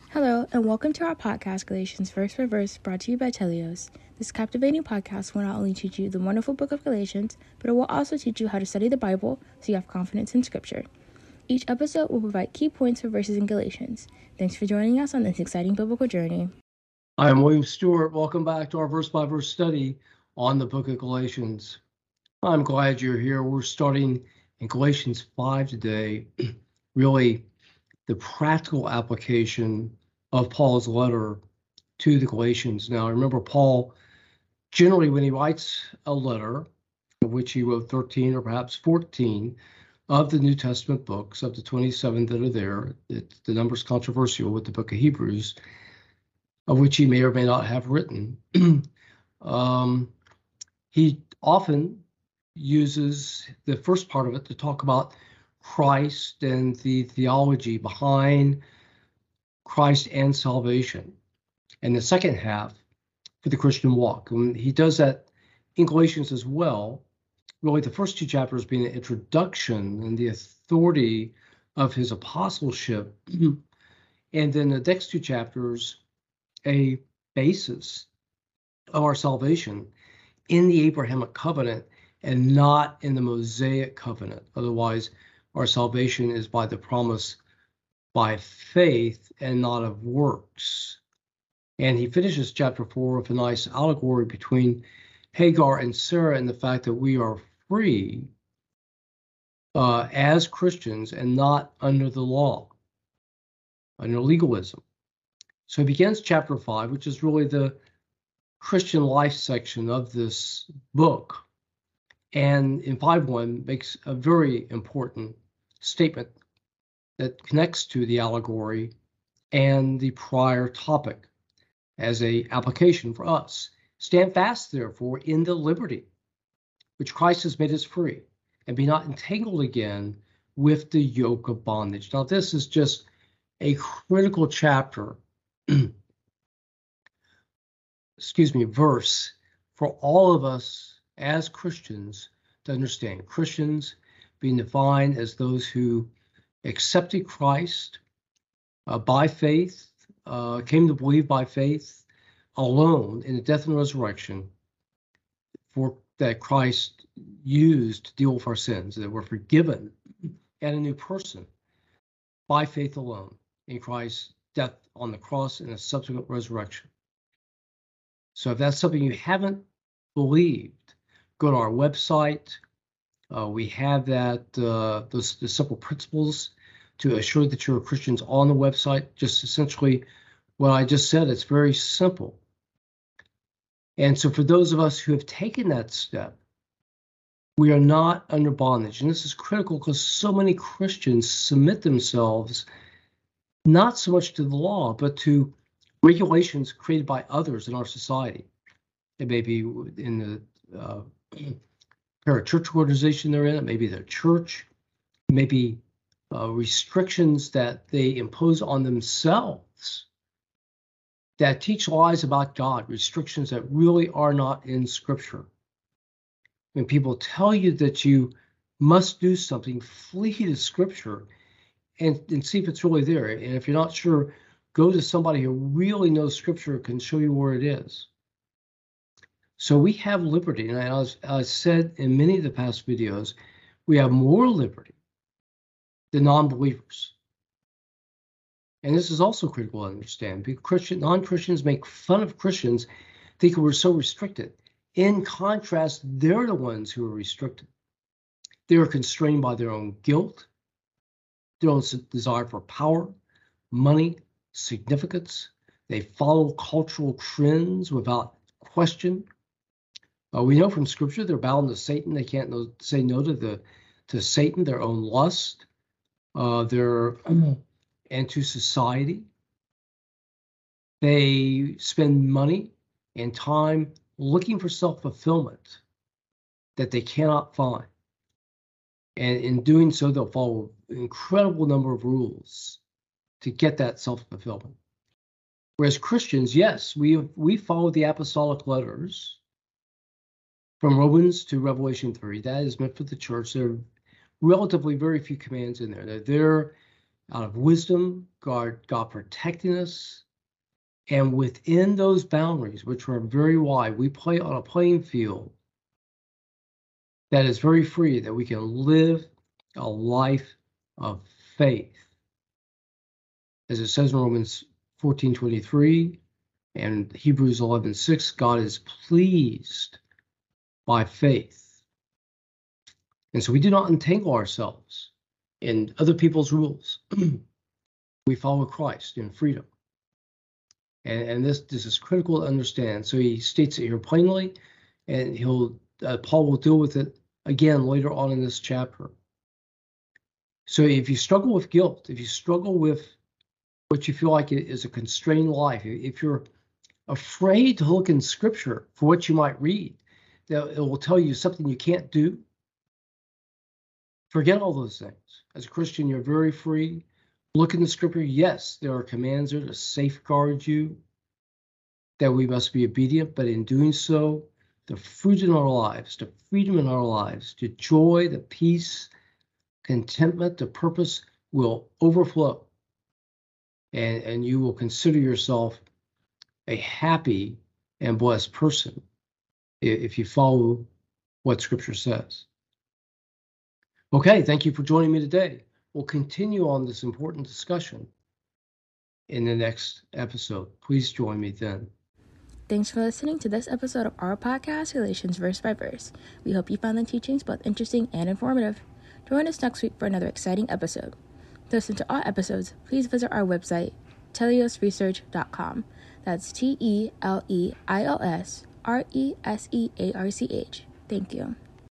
Hello, and welcome to our podcast, Galatians Verse for Verse, brought to you by Telios. This captivating podcast will not only teach you the wonderful book of Galatians, but it will also teach you how to study the Bible so you have confidence in Scripture. Each episode will provide key points for verses in Galatians. Thanks for joining us on this exciting biblical journey. I'm William Stewart. Welcome back to our verse-by-verse study on the book of Galatians. I'm glad you're here. We're starting in Galatians 5 today, really the practical application of Paul's letter to the Galatians. Now, remember, Paul, generally when he writes a letter, of which he wrote 13 or perhaps 14 of the New Testament books, of the 27 that are there, the number's controversial with the book of Hebrews, of which he may or may not have written. He often uses the first part of it to talk about Christ and the theology behind Christ and salvation, and the second half for the Christian walk. And he does that in Galatians as well. Really, the first two chapters being the introduction and the authority of his apostleship, and then the next two chapters, a basis of our salvation in the Abrahamic covenant and not in the Mosaic covenant. Otherwise, our salvation is by the promise by faith and not of works. And he finishes chapter 4 with a nice allegory between Hagar and Sarah and the fact that we are free as Christians and not under the law, under legalism. So he begins chapter 5, which is really the Christian life section of this book. And in 5:1 makes a very important statement that connects to the allegory and the prior topic as an application for us. Stand fast, therefore, in the liberty which Christ has made us free, and be not entangled again with the yoke of bondage. Now, this is just a critical chapter, verse for all of us as Christians to understand. Christians being defined as those who accepted Christ by faith, came to believe by faith alone in the death and resurrection for that Christ used to deal with our sins, that we're forgiven and a new person by faith alone in Christ's death on the cross and a subsequent resurrection. So if that's something you haven't believed, go to our website. We have that the simple principles to assure that you're Christians on the website. Just essentially what I just said. It's very simple. And so for those of us who have taken that step, we are not under bondage. And this is critical because so many Christians submit themselves not so much to the law, but to regulations created by others in our society. It may be in the parachurch organization they're in, it may be their church, it may be restrictions that they impose on themselves that teach lies about God, restrictions that really are not in Scripture. When people tell you that you must do something, flee to Scripture and see if it's really there. And if you're not sure, go to somebody who really knows Scripture and can show you where it is. So we have liberty. And as I said in many of the past videos, we have more liberty than non-believers. And this is also critical to understand, because non-Christians make fun of Christians, thinking we're so restricted. In contrast, they're the ones who are restricted. They are constrained by their own guilt, their own desire for power, money, significance. They follow cultural trends without question. We know from Scripture they're bound to Satan. They can't say no to Satan, their own lust, and to society. They spend money and time looking for self-fulfillment that they cannot find. And in doing so, they'll follow an incredible number of rules to get that self-fulfillment. Whereas Christians, yes, we follow the apostolic letters from Romans to Revelation 3. That is meant for the church. There are relatively very few commands in there. They're there out of wisdom, God protecting us. And within those boundaries, which are very wide, we play on a playing field that is very free, that we can live a life of faith. As it says in Romans 14:23 and Hebrews 11:6, God is pleased by faith. And so we do not entangle ourselves in other people's rules. We follow Christ in freedom. And this is critical to understand. So he states it here plainly, and Paul will deal with it again later on in this chapter. So if you struggle with guilt, if you struggle with what you feel like is a constrained life, if you're afraid to look in Scripture for what you might read, that it will tell you something you can't do, forget all those things. As a Christian, you're very free. Look in the Scripture. Yes, there are commands there to safeguard you, that we must be obedient, but in doing so, the fruit in our lives, the freedom in our lives, the joy, the peace, contentment, the purpose will overflow. And you will consider yourself a happy and blessed person if you follow what Scripture says. Okay, thank you for joining me today. We'll continue on this important discussion in the next episode. Please join me then. Thanks for listening to this episode of our podcast, Galatians Verse by Verse. We hope you found the teachings both interesting and informative. Join us next week for another exciting episode. To listen to all episodes, please visit our website, teliosresearch.com. That's TELEILSRESEARCH. Thank you.